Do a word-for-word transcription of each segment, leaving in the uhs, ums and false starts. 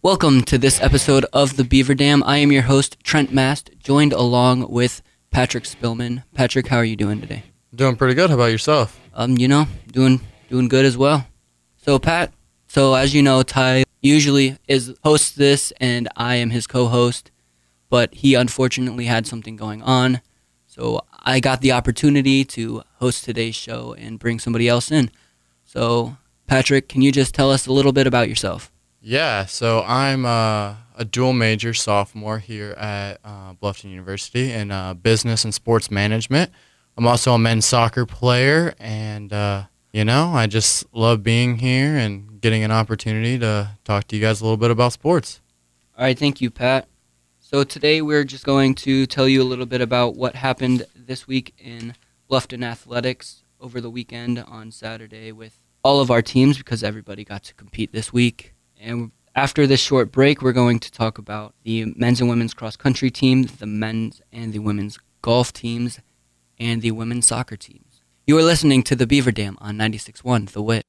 Welcome to this episode of the Beaver Dam. I am your host, Trent Mast, joined along with Patrick Spillman. Patrick, how are you doing today? Doing pretty good. How about yourself? Um, you know, doing doing good as well. So, Pat, so as you know, Ty usually is hosts this, and I am his co-host, but he unfortunately had something going on, so I got the opportunity to host today's show and bring somebody else in. So, Patrick, can you just tell us a little bit about yourself? Yeah, so I'm uh, a dual major sophomore here at uh, Bluffton University in uh, business and sports management. I'm also a men's soccer player, and, uh, you know, I just love being here and getting an opportunity to talk to you guys a little bit about sports. All right, thank you, Pat. So today we're just going to tell you a little bit about what happened this week in Bluffton Athletics over the weekend on Saturday with all of our teams because everybody got to compete this week. And after this short break, we're going to talk about the men's and women's cross-country teams, the men's and the women's golf teams, and the women's soccer teams. You are listening to the Beaver Dam on ninety-six point one The Wit.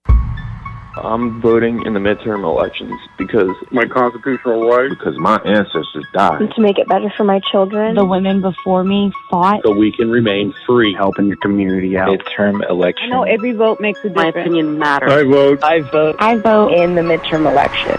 I'm voting in the midterm elections because my constitutional right, because my ancestors died. To make it better for my children. The women before me fought. So we can remain free. Helping your community out. Midterm election. I know every vote makes a difference. My opinion matters. I vote. I vote. I vote in the midterm election.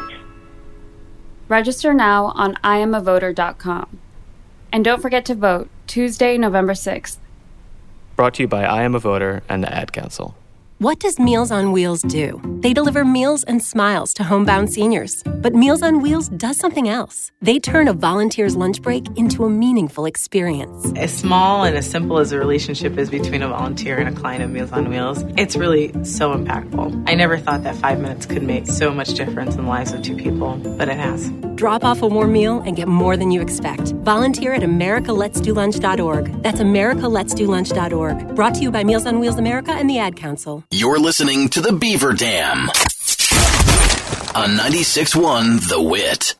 Register now on I am a voter dot com. And don't forget to vote Tuesday, November sixth. Brought to you by I Am a Voter and the Ad Council. What does Meals on Wheels do? They deliver meals and smiles to homebound seniors. But Meals on Wheels does something else. They turn a volunteer's lunch break into a meaningful experience. As small and as simple as a relationship is between a volunteer and a client of Meals on Wheels, it's really so impactful. I never thought that five minutes could make so much difference in the lives of two people, but it has. Drop off a warm meal and get more than you expect. Volunteer at america lets do lunch dot org. That's america lets do lunch dot org. Brought to you by Meals on Wheels America and the Ad Council. You're listening to the Beaver Dam on ninety-six point one The Wit.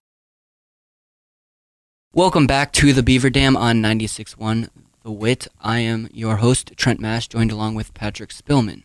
Welcome back to the Beaver Dam on ninety-six point one The Wit. I am your host, Trent Mash, joined along with Patrick Spillman.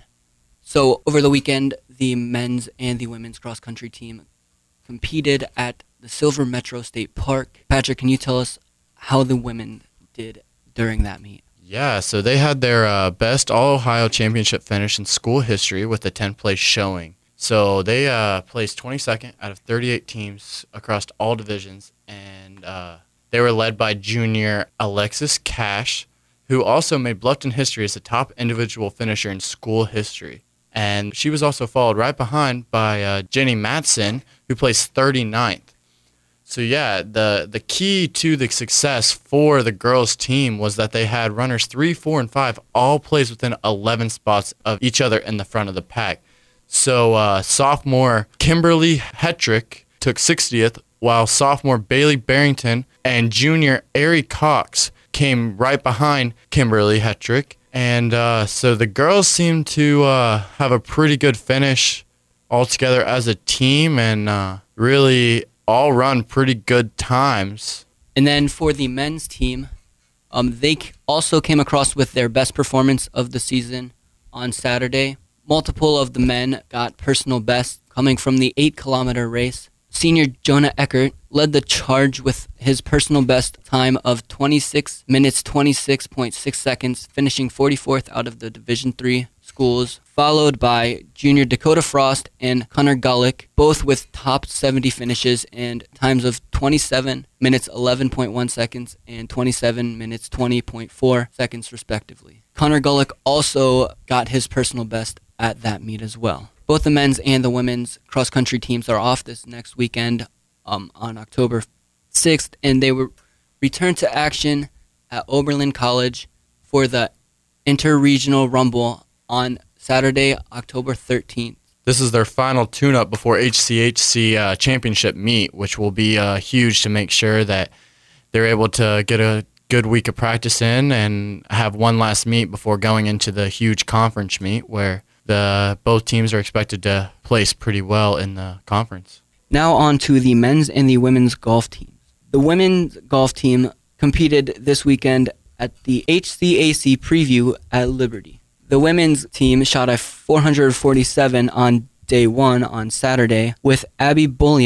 So over the weekend, the men's and the women's cross-country team competed at the Silver Metro State Park. Patrick, can you tell us how the women did during that meet? Yeah, so they had their uh, best All-Ohio Championship finish in school history with a tenth place showing. So they uh, placed twenty-second out of thirty-eight teams across all divisions, and uh, they were led by junior Alexis Cash, who also made Bluffton history as the top individual finisher in school history. And she was also followed right behind by uh, Jenny Matson, who placed thirty-ninth. So yeah, the the key to the success for the girls' team was that they had runners three, four, and five all placed within eleven spots of each other in the front of the pack. So uh, sophomore Kimberly Hetrick took sixtieth, while sophomore Bailey Barrington and junior Ari Cox came right behind Kimberly Hetrick. And uh, so the girls seemed to uh, have a pretty good finish altogether as a team, and uh, really all run pretty good times. And then for the men's team, um, they also came across with their best performance of the season on Saturday. Multiple of the men got personal best coming from the eight-kilometer race. Senior Jonah Eckert led the charge with his personal best time of twenty-six minutes, twenty-six point six seconds, finishing forty-fourth out of the Division three schools, followed by junior Dakota Frost and Connor Gullick, both with top seventy finishes and times of twenty-seven minutes, eleven point one seconds and twenty-seven minutes, twenty point four seconds, respectively. Connor Gullick also got his personal best at that meet as well. Both the men's and the women's cross-country teams are off this next weekend um, on October sixth, and they will return to action at Oberlin College for the Interregional Rumble on Saturday, October thirteenth. This is their final tune-up before H C H C uh, championship meet, which will be uh, huge to make sure that they're able to get a good week of practice in and have one last meet before going into the huge conference meet where the both teams are expected to place pretty well in the conference. Now on to the men's and the women's golf teams. The women's golf team competed this weekend at the H C A C Preview at Liberty. The women's team shot a four hundred forty-seven on day one on Saturday, with Abby Bullion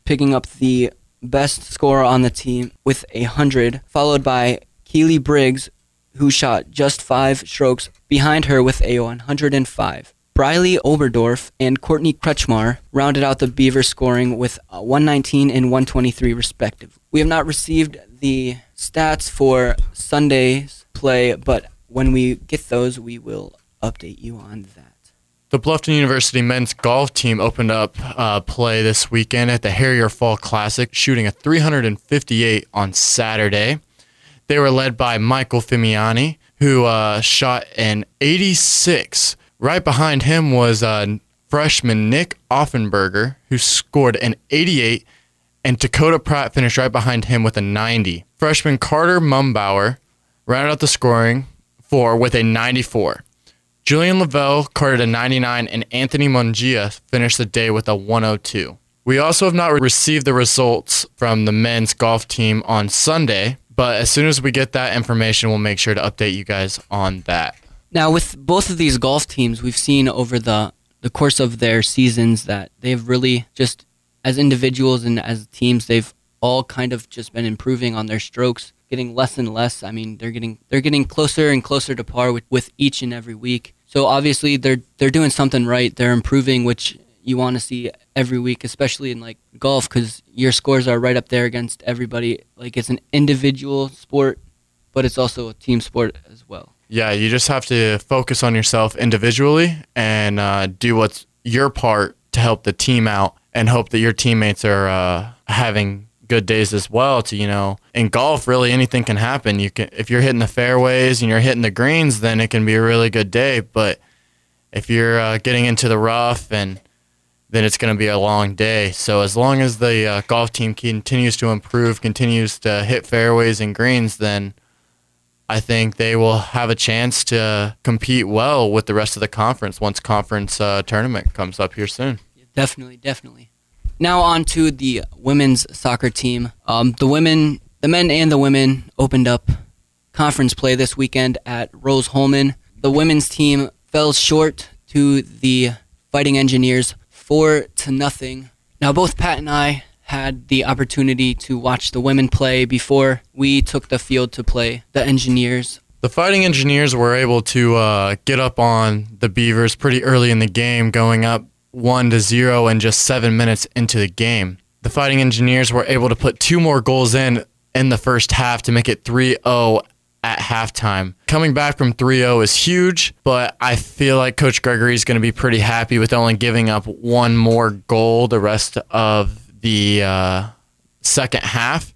picking up the best score on the team with a hundred, followed by Keely Briggs, who shot just five strokes behind her with a one hundred five. Briley Oberdorf and Courtney Kretschmar rounded out the Beaver scoring with one nineteen and one twenty-three respectively. We have not received the stats for Sunday's play, but when we get those, we will update you on that. The Bluffton University men's golf team opened up uh, play this weekend at the Harrier Fall Classic, shooting a three hundred fifty-eight on Saturday. They were led by Michael Fimiani, who uh, shot an eighty-six. Right behind him was uh, freshman Nick Offenberger, who scored an eighty-eight, and Dakota Pratt finished right behind him with a ninety. Freshman Carter Mumbauer rounded out the scoring for with a ninety-four. Julian Lavelle carded a ninety-nine, and Anthony Mungia finished the day with a one oh two. We also have not received the results from the men's golf team on Sunday, but as soon as we get that information, we'll make sure to update you guys on that. Now, with both of these golf teams, we've seen over the, the course of their seasons that they've really just, as individuals and as teams, they've all kind of just been improving on their strokes, getting less and less. I mean, they're getting they're getting closer and closer to par with, with each and every week. So obviously, they're they're doing something right. They're improving, which you want to see every week, especially in like golf, because your scores are right up there against everybody. Like, it's an individual sport, but it's also a team sport as well. Yeah, you just have to focus on yourself individually and uh, do what's your part to help the team out and hope that your teammates are uh, having good days as well. To, you know, in golf, really anything can happen. You can, if you're hitting the fairways and you're hitting the greens, then it can be a really good day. But if you're uh, getting into the rough, and then it's going to be a long day. So as long as the uh, golf team continues to improve, continues to hit fairways and greens, then I think they will have a chance to compete well with the rest of the conference once conference uh, tournament comes up here soon. Definitely, definitely. Now on to the women's soccer team. Um, the women, the men and the women opened up conference play this weekend at Rose-Hulman. The women's team fell short to the Fighting Engineers four to nothing. Now both Pat and I had the opportunity to watch the women play before we took the field to play the Engineers. The Fighting Engineers were able to uh, get up on the Beavers pretty early in the game, going up one to zero in just seven minutes into the game. The Fighting Engineers were able to put two more goals in in the first half to make it three oh at halftime. Coming back from three oh is huge, but I feel like Coach Gregory is going to be pretty happy with only giving up one more goal the rest of the uh, second half.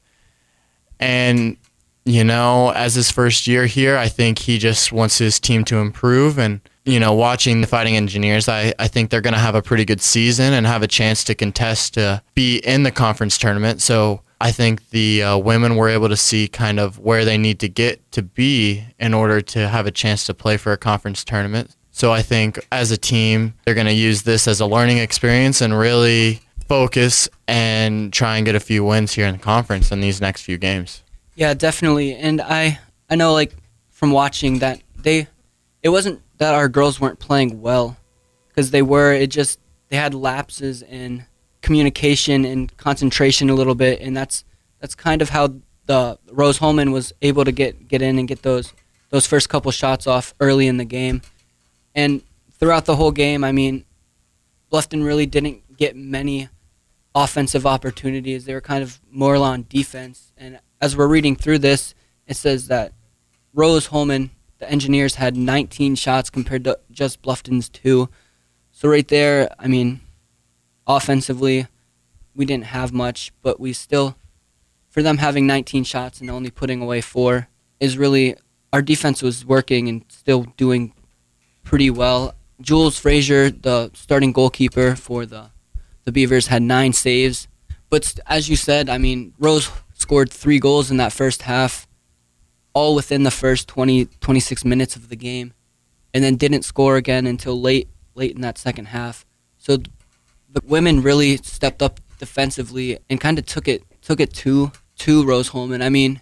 And, you know, as his first year here, I think he just wants his team to improve. And, you know, watching the Fighting Engineers, I, I think they're going to have a pretty good season and have a chance to contest to be in the conference tournament. So I think the uh, women were able to see kind of where they need to get to be in order to have a chance to play for a conference tournament. So I think as a team, they're going to use this as a learning experience and really focus and try and get a few wins here in the conference in these next few games. Yeah, definitely. And I I know, like, from watching that, they it wasn't that our girls weren't playing well, because they were. It just, they had lapses in communication and concentration a little bit, and that's that's kind of how the Rose-Hulman was able to get, get in and get those those first couple shots off early in the game. And throughout the whole game, I mean, Bluffton really didn't get many offensive opportunities. They were kind of more on defense. And as we're reading through this, it says that Rose-Hulman, the Engineers, had nineteen shots compared to just Bluffton's two. So right there, I mean, offensively, we didn't have much, but we still, for them having nineteen shots and only putting away four, is really, our defense was working and still doing pretty well. Jules Frazier, the starting goalkeeper for the The Beavers, had nine saves. But as you said, I mean, Rose scored three goals in that first half, all within the first twenty, twenty-six minutes of the game, and then didn't score again until late late in that second half. So the women really stepped up defensively and kind of took it took it to, to Rose-Hulman. I mean,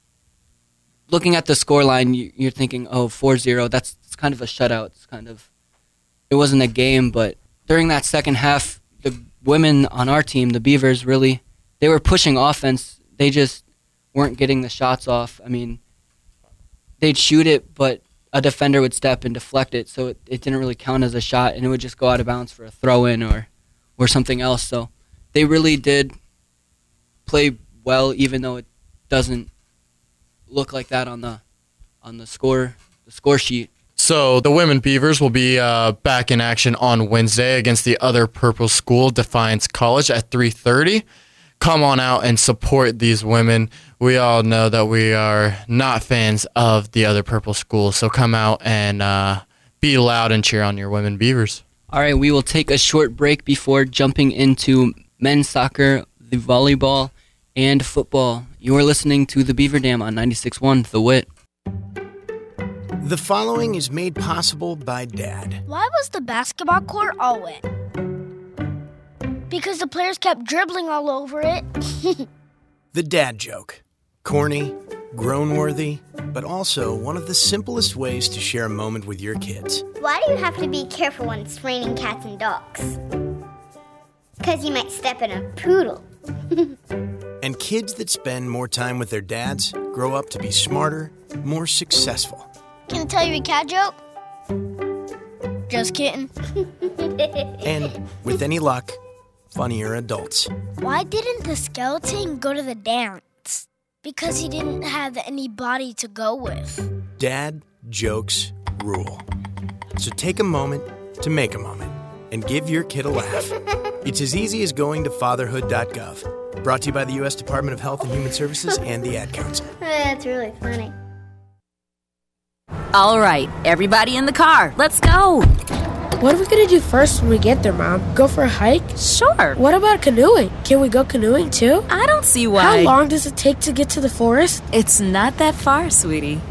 looking at the scoreline, you're thinking, oh, four zero, that's, that's kind of a shutout. It's kind of, it wasn't a game, but during that second half, the women on our team, the Beavers, really, they were pushing offense. They just weren't getting the shots off. I mean, they'd shoot it, but a defender would step and deflect it, so it, it didn't really count as a shot, and it would just go out of bounds for a throw-in or, or something else. So they really did play well, even though it doesn't look like that on the on the score the score sheet. So the women Beavers will be uh, back in action on Wednesday against the other purple school, Defiance College, at three thirty. Come on out and support these women. We all know that we are not fans of the other purple school, so come out and uh, be loud and cheer on your women Beavers. All right, we will take a short break before jumping into men's soccer, the volleyball, and football. You are listening to the Beaver Dam on ninety-six point one The Wit. The following is made possible by Dad. Why was the basketball court all wet? Because the players kept dribbling all over it. The dad joke. Corny, grown-worthy, but also one of the simplest ways to share a moment with your kids. Why do you have to be careful when it's raining cats and dogs? Because you might step in a poodle. And kids that spend more time with their dads grow up to be smarter, more successful. Can I tell you a cat joke? Just kidding. And with any luck, funnier adults. Why didn't the skeleton go to the dance? Because he didn't have any body to go with. Dad jokes rule. So take a moment to make a moment and give your kid a laugh. It's as easy as going to fatherhood dot gov. Brought to you by the U S Department of Health and Human Services and the Ad Council. That's really funny. All right, everybody in the car. Let's go. What are we going to do first when we get there, Mom? Go for a hike? Sure. What about canoeing? Can we go canoeing, too? I don't see why. How long does it take to get to the forest? It's not that far, sweetie.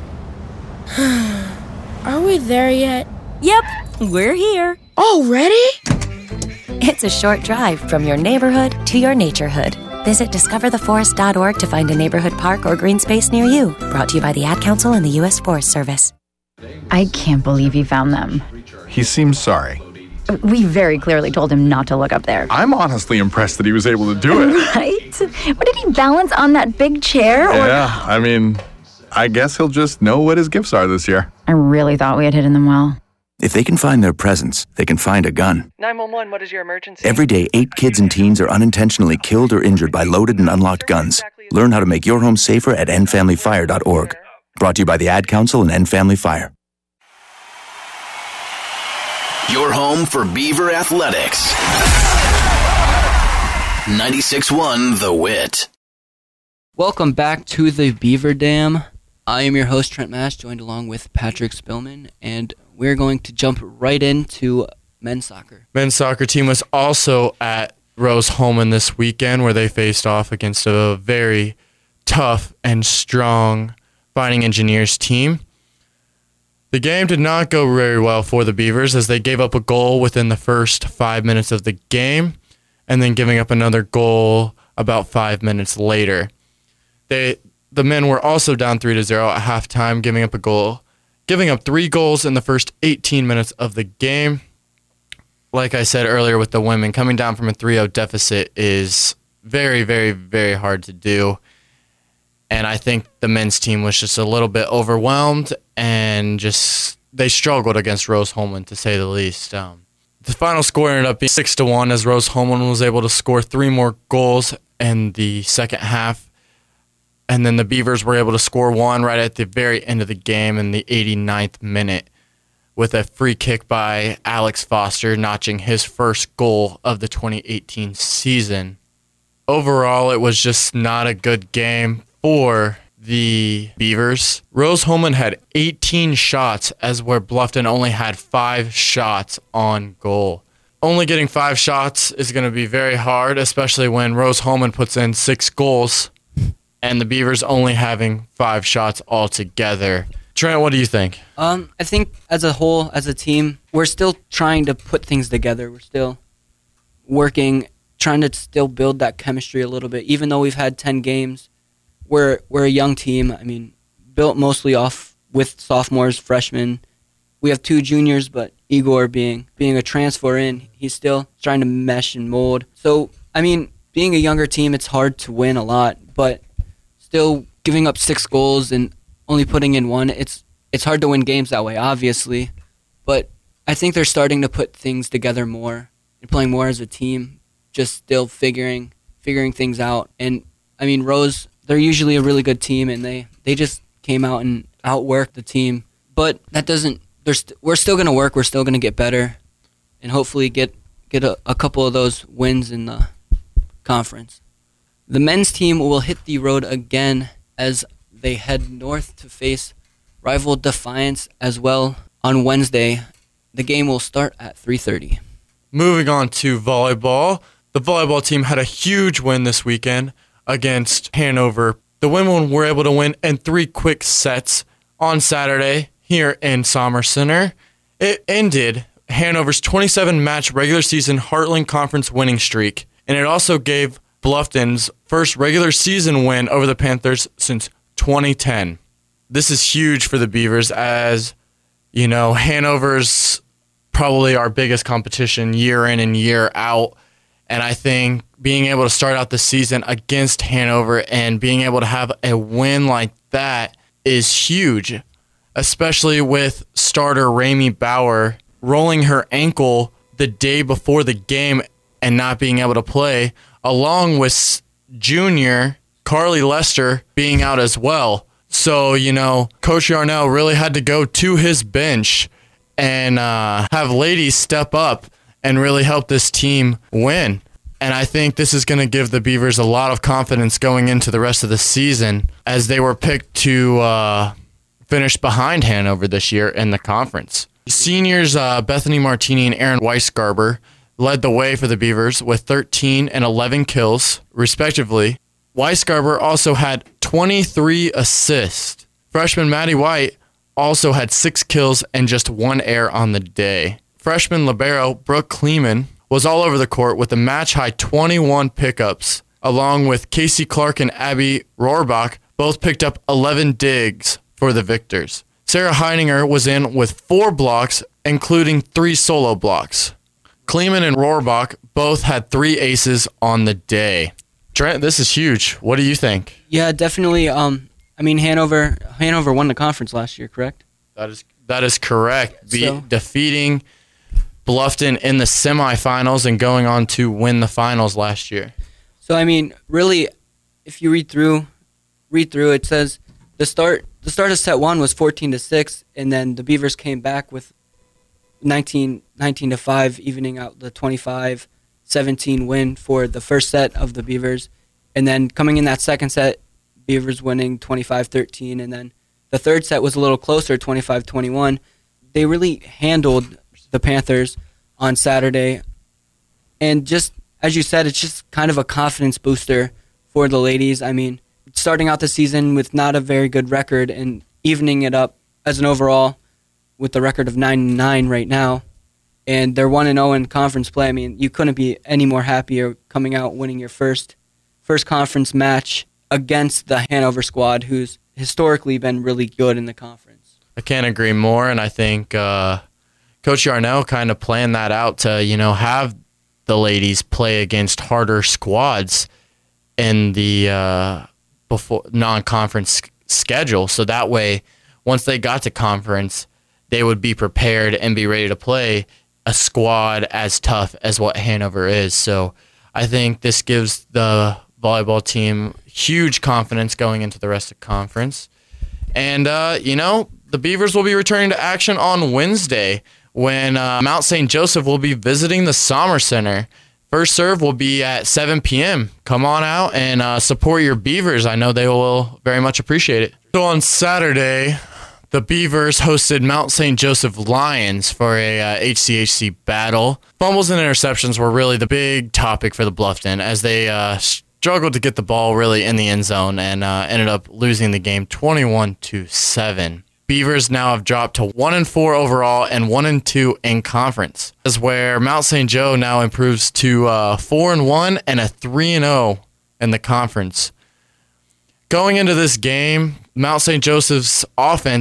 Are we there yet? Yep, we're here. Already? It's a short drive from your neighborhood to your naturehood. Visit discover the forest dot org to find a neighborhood park or green space near you. Brought to you by the Ad Council and the U S Forest Service. I can't believe he found them. He seems sorry. We very clearly told him not to look up there. I'm honestly impressed that he was able to do it. Right? What, did he balance on that big chair? Or... Yeah, I mean, I guess he'll just know what his gifts are this year. I really thought we had hidden them well. If they can find their presents, they can find a gun. nine one one, what is your emergency? Every day, eight kids and teens are unintentionally killed or injured by loaded and unlocked guns. Learn how to make your home safer at end family fire dot org. Brought to you by the Ad Council and End Family Fire. Your home for Beaver Athletics. ninety-six point one The Wit. Welcome back to the Beaver Dam. I am your host, Trent Mash, joined along with Patrick Spillman, and we're going to jump right into men's soccer. Men's soccer team was also at Rose-Hulman this weekend, where they faced off against a very tough and strong Fighting Engineers team. The game did not go very well for the Beavers, as they gave up a goal within the first five minutes of the game, and then giving up another goal about five minutes later. They the men were also down three to zero at halftime, giving up a goal, giving up three goals in the first eighteen minutes of the game. Like I said earlier with the women, coming down from a three oh deficit is very, very, very hard to do. And I think the men's team was just a little bit overwhelmed, and just they struggled against Rose-Hulman, to say the least. Um, the final score ended up being six to one, as Rose-Hulman was able to score three more goals in the second half. And then the Beavers were able to score one right at the very end of the game in the eighty-ninth minute, with a free kick by Alex Foster, notching his first goal of the twenty eighteen season. Overall, it was just not a good game for the Beavers. Rose-Hulman had eighteen shots, as where Bluffton only had five shots on goal. Only getting five shots is going to be very hard, especially when Rose-Hulman puts in six goals, and the Beavers only having five shots altogether. Trent, what do you think? Um, I think as a whole, as a team, we're still trying to put things together. We're still working, trying to still build that chemistry a little bit. Even though we've had ten games, we're we're a young team. I mean, built mostly off with sophomores, freshmen. We have two juniors, but Igor being being a transfer in, he's still trying to mesh and mold. So, I mean, being a younger team, it's hard to win a lot, but still giving up six goals and only putting in one, it's it's hard to win games that way, obviously. But I think they're starting to put things together more and playing more as a team, just still figuring figuring things out. And, I mean, Rose, they're usually a really good team, and they, they just came out and outworked the team. But that doesn't, st- we're still going to work, we're still going to get better, and hopefully get, get a, a couple of those wins in the conference. The men's team will hit the road again as they head north to face rival Defiance as well on Wednesday. The game will start at three thirty. Moving on to volleyball. The volleyball team had a huge win this weekend against Hanover. The women were able to win in three quick sets on Saturday here in Sommer Center. It ended Hanover's twenty-seven match regular season Heartland Conference winning streak, and it also gave Bluffton's first regular season win over the Panthers since twenty ten. This is huge for the Beavers, as, you know, Hanover's probably our biggest competition year in and year out. And I think being able to start out the season against Hanover and being able to have a win like that is huge, especially with starter Ramey Bauer rolling her ankle the day before the game and not being able to play, along with junior Carly Lester being out as well. So, you know, Coach Yarnell really had to go to his bench and uh, have ladies step up and really help this team win. And I think this is going to give the Beavers a lot of confidence going into the rest of the season, as they were picked to uh, finish behind Hanover this year in the conference. Seniors uh, Bethany Martini and Aaron Weisgarber led the way for the Beavers with thirteen and eleven kills, respectively. Weisgarber also had twenty-three assists. Freshman Maddie White also had six kills and just one error on the day. Freshman libero Brooke Kleeman was all over the court with a match-high twenty-one pickups, along with Casey Clark and Abby Rohrbach both picked up eleven digs for the Victors. Sarah Heininger was in with four blocks, including three solo blocks. Kleeman and Rohrbach both had three aces on the day. Trent, this is huge. What do you think? Yeah, definitely. Um, I mean, Hanover Hanover won the conference last year, correct? That is that is correct. Be- So- defeating Bluffton in the semifinals and going on to win the finals last year. So I mean, really, if you read through, read through, it says the start the start of set one was fourteen to six, and then the Beavers came back with nineteen to five, evening out the twenty-five seventeen win for the first set of the Beavers, and then coming in that second set, Beavers winning twenty-five thirteen, and then the third set was a little closer, twenty-five twenty-one. They really handled the Panthers on Saturday, and just as you said, it's just kind of a confidence booster for the ladies. I mean, starting out the season with not a very good record and evening it up as an overall with the record of nine and nine right now, and they're one and oh in conference play. I mean, you couldn't be any more happier coming out winning your first first conference match against the Hanover squad, who's historically been really good in the conference. I can't agree more, and I think uh, Coach Yarnell kind of planned that out to, you know, have the ladies play against harder squads in the uh, before non-conference schedule, so that way, once they got to conference, they would be prepared and be ready to play a squad as tough as what Hanover is. So I think this gives the volleyball team huge confidence going into the rest of the conference. And, uh, you know, the Beavers will be returning to action on Wednesday when uh, Mount Saint Joseph will be visiting the Sommer Center. First serve will be at seven p.m. Come on out and uh, support your Beavers. I know they will very much appreciate it. So on Saturday, the Beavers hosted Mount Saint Joseph Lions for a uh, H C H C battle. Fumbles and interceptions were really the big topic for the Bluffton, as they uh, struggled to get the ball really in the end zone and uh, ended up losing the game twenty-one to seven. Beavers now have dropped to one and four overall and one and two in conference. This is where Mount Saint Joe now improves to uh, four and one and a three and oh in the conference. Going into this game, Mount Saint Joseph's offense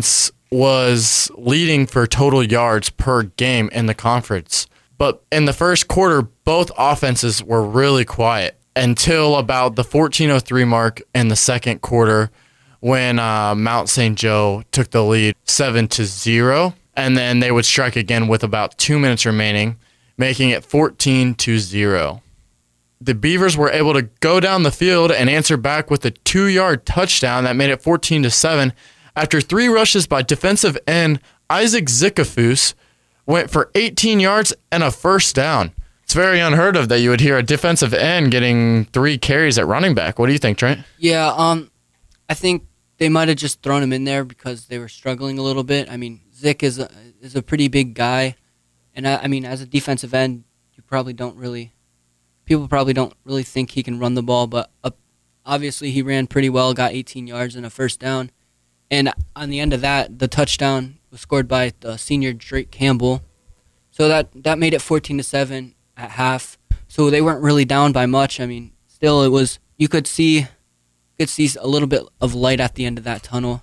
was leading for total yards per game in the conference. But in the first quarter, both offenses were really quiet until about the fourteen oh three mark in the second quarter when uh, Mount Saint Joe took the lead seven to zero. And then they would strike again with about two minutes remaining, making it fourteen to zero. The Beavers were able to go down the field and answer back with a two-yard touchdown that made it fourteen to seven after three rushes by defensive end Isaac Zickafoose went for eighteen yards and a first down. It's very unheard of that you would hear a defensive end getting three carries at running back. What do you think, Trent? Yeah, um, I think they might have just thrown him in there because they were struggling a little bit. I mean, Zick is a, is a pretty big guy, and I, I mean, as a defensive end, you probably don't really, people probably don't really think he can run the ball, but uh, obviously he ran pretty well, got eighteen yards and a first down, and on the end of that, the touchdown was scored by the senior Drake Campbell, so that, that made it fourteen to seven at half, so they weren't really down by much. I mean, still it was, you could see, you could see a little bit of light at the end of that tunnel.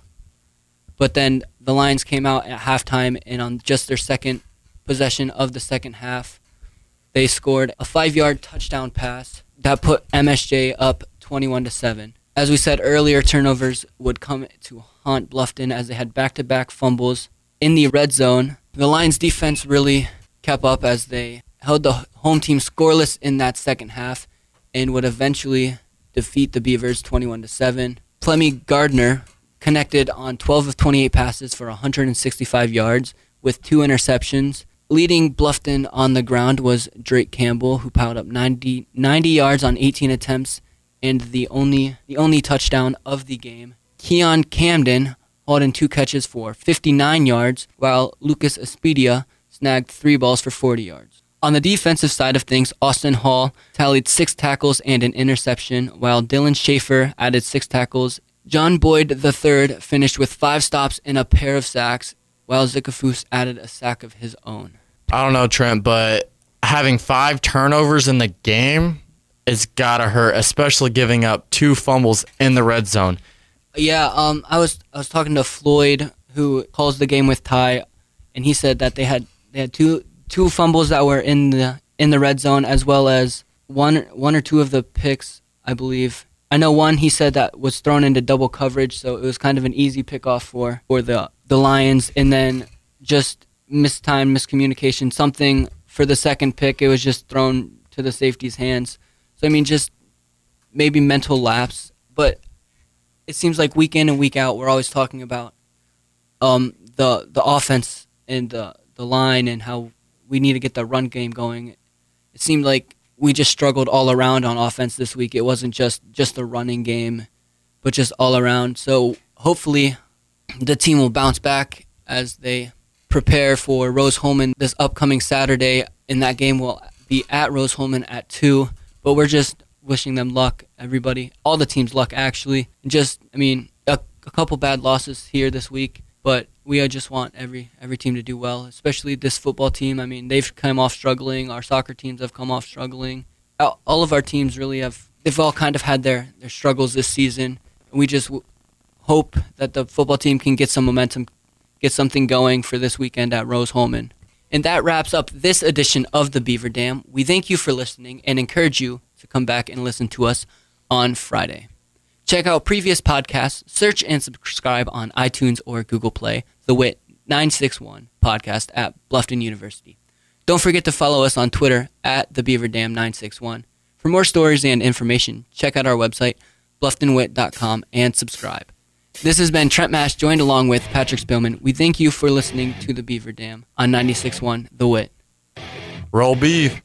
But then the Lions came out at halftime, and on just their second possession of the second half, they scored a five-yard touchdown pass that put M S J up twenty-one to seven. As we said earlier, turnovers would come to haunt Bluffton as they had back-to-back fumbles in the red zone. The Lions' defense really kept up as they held the home team scoreless in that second half and would eventually defeat the Beavers twenty-one to seven. Clemmy Gardner connected on twelve of twenty-eight passes for one hundred sixty-five yards with two interceptions. Leading Bluffton on the ground was Drake Campbell, who piled up ninety, ninety yards on eighteen attempts and the only the only touchdown of the game. Keon Camden hauled in two catches for fifty-nine yards, while Lucas Espedia snagged three balls for forty yards. On the defensive side of things, Austin Hall tallied six tackles and an interception, while Dylan Schaefer added six tackles. John Boyd the third finished with five stops and a pair of sacks, while Zickafoose added a sack of his own. I don't know, Trent, but having five turnovers in the game has got to hurt, especially giving up two fumbles in the red zone. Yeah, um, I was I was talking to Floyd, who calls the game with Ty, and he said that they had they had two two fumbles that were in the in the red zone, as well as one one or two of the picks, I believe. I know one he said that was thrown into double coverage, so it was kind of an easy pickoff for, for the the Lions, and then just mistime, miscommunication, something for the second pick, it was just thrown to the safety's hands. So, I mean, just maybe mental lapse, but it seems like week in and week out, we're always talking about um, the the offense and the, the line and how we need to get the run game going. It seemed like we just struggled all around on offense this week. It wasn't just, just the running game, but just all around. So hopefully the team will bounce back as they prepare for Rose-Hulman this upcoming Saturday, and that game will be at Rose-Hulman at two. But we're just wishing them luck, everybody. All the teams luck, actually. Just, I mean, a, a couple bad losses here this week, but we just want every every team to do well, especially this football team. I mean, they've come off struggling. Our soccer teams have come off struggling. All of our teams really have, they've all kind of had their, their struggles this season. And we just w- hope that the football team can get some momentum, get something going for this weekend at Rose-Hulman. And that wraps up this edition of the Beaver Dam. We thank you for listening and encourage you to come back and listen to us on Friday. Check out previous podcasts, search and subscribe on iTunes or Google Play, the W I T nine sixty-one podcast at Bluffton University. Don't forget to follow us on Twitter at the Beaver Dam nine sixty-one. For more stories and information, check out our website, bluffton wit dot com, and subscribe. This has been Trent Mash, joined along with Patrick Spillman. We thank you for listening to the Beaver Dam on ninety-six point one The W I T. Roll beef.